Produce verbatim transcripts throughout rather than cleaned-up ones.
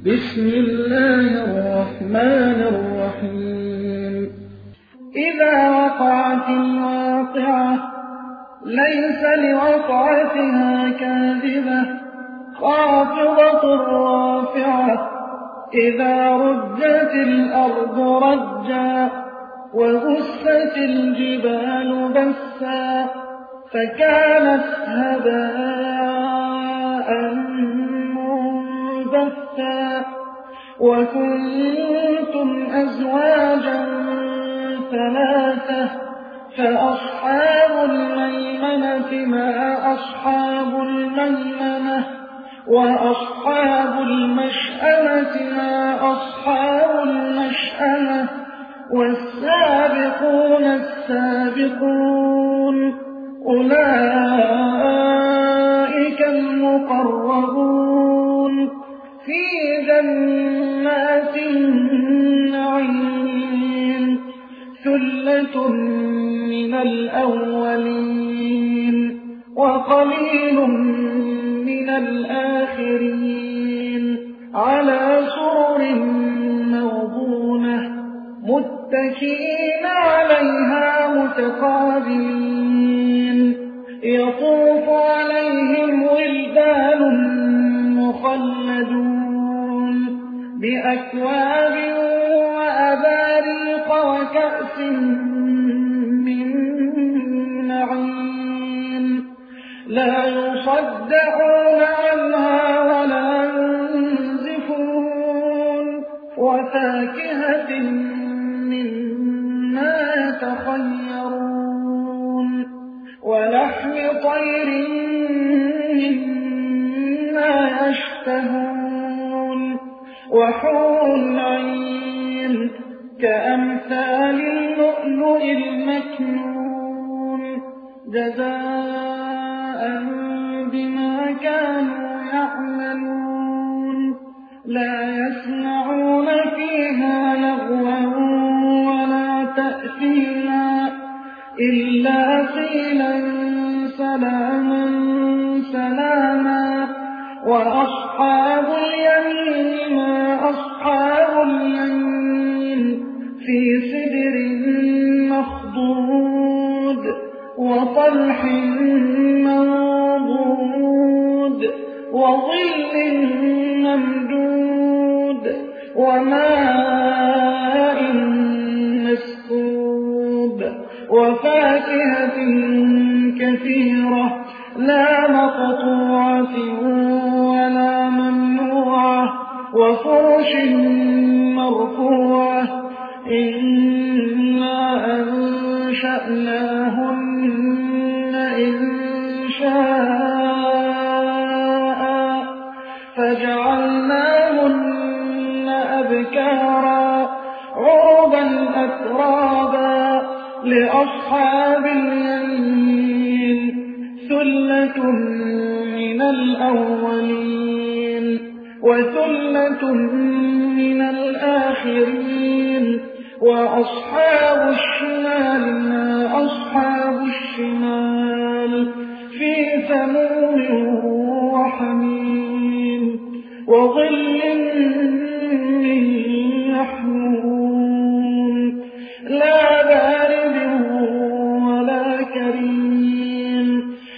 بسم الله الرحمن الرحيم إذا وقعت الواقعة ليس لوقعتها كاذبة خافضة رافعة إذا رجت الأرض رجا وبست الجبال بسا فكانت هباء منبثا وكنتم أزواجا ثلاثة فأصحاب الميمنة ما أصحاب الميمنة وأصحاب المشأمة ما أصحاب المشأمة والسابقون السابقون أولئك المقربون في جنات النعيم ثلة من الأولين وقليل من الآخرين على سرر موضونة متكئين عليها متقابلين يطوف عليهم ولدان مخلدون بأكواب وأباريق وكأس من معين لا يصدعون عنها ولا ينزفون وفاكهة مما يتخيرون ولحم طير مما يشتهون وحور عين كأمثال اللؤلؤ المكنون جزاء بما كانوا يعملون لا يسمعون فيها لغوا ولا تأثيما إلا قيلا سلاما سلاما وأصحاب اليمين ما أصحاب اليمين في سدر مخضود وطلح منضود وظل ممدود وماء مسكوب وفاكهة كثيرة لا مقطوعة ولا ممنوعة وفرش مرفوعة إنا أنشأناهن إنشاء فجعلناهن أبكارا عربا أترابا لأصحاب اليمين ثلة من الأولين وثلة من الآخرين وأصحاب الشمال ما أصحاب الشمال في سموم وحميم وظل من يحموم لا بارد ولا كريم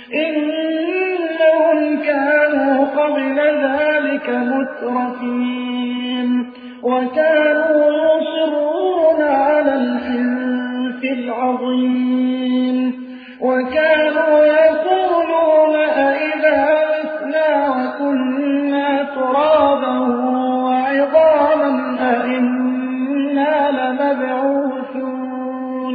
إنهم كانوا قبل ذلك مترفين وكانوا يصرون على الحنث العظيم وكانوا يقولون أئذا متنا وكنا ترابا وعظاما أئنا لمبعوثون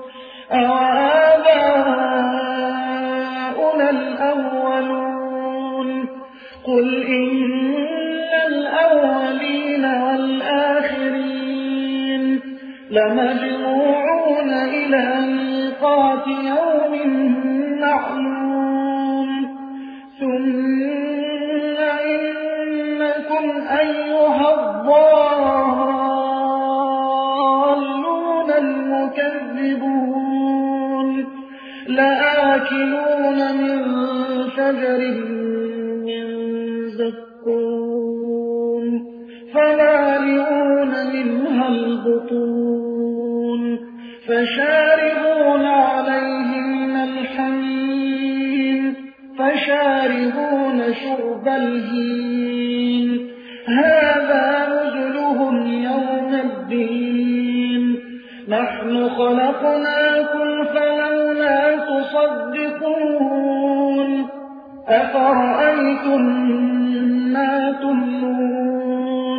أوآباؤنا الأولون قل إن الأولين والآخرين لمجموعون إلى ميقات يوم معلوم ثم إنكم أيها الضالون المكذبون لآكلون من شجر من زقوم البطون فشاربون عليه من الحميم فشاربون شرب الهيم هذا نزلهم يوم الدين نحن خلقناكم فلولا تصدقون أفرأيتم ما تمنون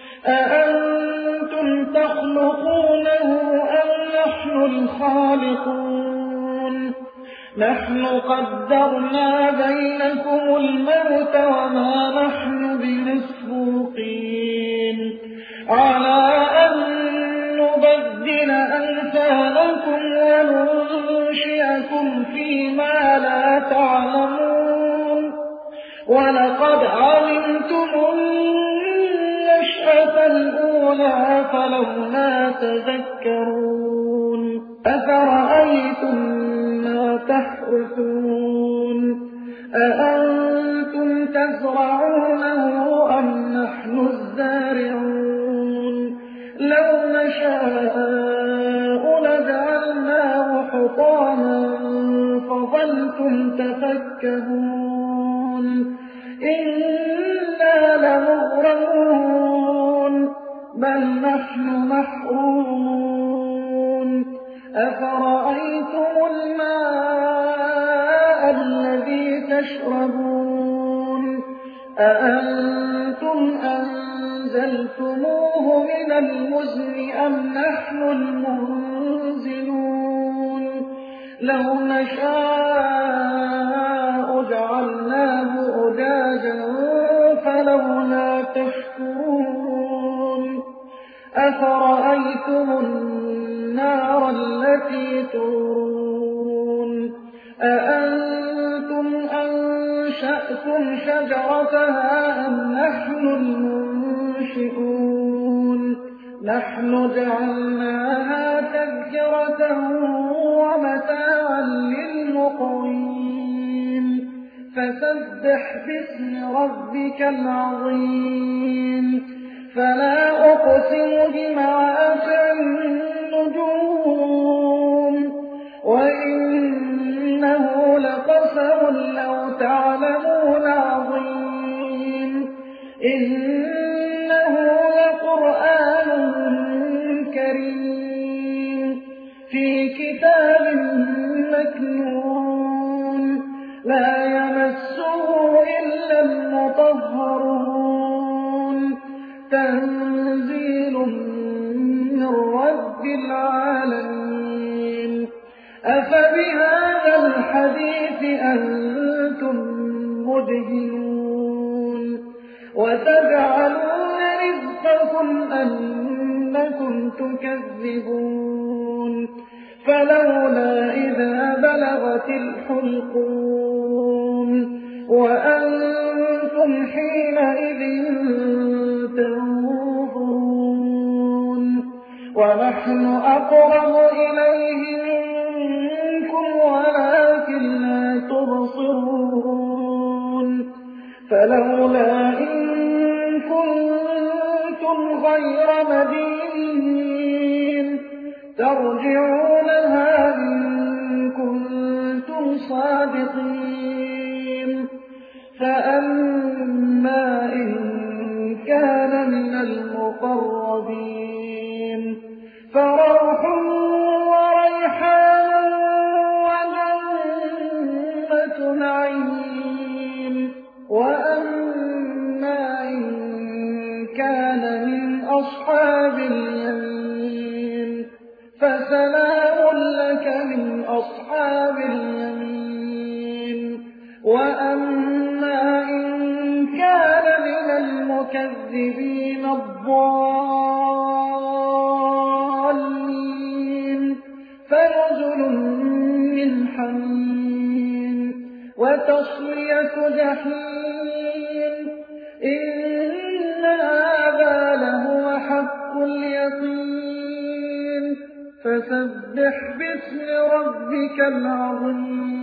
أأنتم تخلقونه أم نحن الخالقون نحن قدرنا بينكم الموت وما نحن بمسبوقين على أن نبدل أمثالكم وننشئكم فيما لا تعلمون ولقد علمتم النشأة الأولى فلولا تذكرون أفرأيتم ما تحرثون أأنتم تزرعونه أم نحن الزارعون لو نشاء لجعلناه حطاما فظلتم تفكهون إنا لمغرمون بل نحن محرومون أفرأيتم الماء الذي تشربون أأنتم أنزلتموه من المزن أم نحن المنزلون لو نشاء جعلناه أجاجا فلولا تشكرون أفرأيتم النار التي تورون أأنتم أنشأتم شجرتها أم نحن المنشئون نحن جعلناها تذكرة ومتاعا للمقوين فسبح باسم ربك العظيم فلا أقسم بمواقع النجوم وإنه لقسم لو تعلمون عظيم إنه لقرآن كريم في كتاب مكنون لا يمسه إلا المطهرون تنزيل من رب العالمين أفبهذا الحديث أنتم مدهنون وتجعلون رزقكم أنكم تكذبون فلولا إذا بلغت الحلقوم وأنتم حينئذ تنظرون ونحن أقرب إليه منكم ولكن لا تبصرون فلولا إن كنتم غير مدينين ترجعونها إن كنتم صادقين فأما إن كان من المقربين فروح وريحان وجنة نعيم وأما إن كان من أصحاب اليمين فسلام لك من أصحاب اليمين وأما إن كان من المكذبين الضالين فنزل من حميم وتصلية جحيم إن هذا لهو حق اليقين فسبح باسم ربك العظيم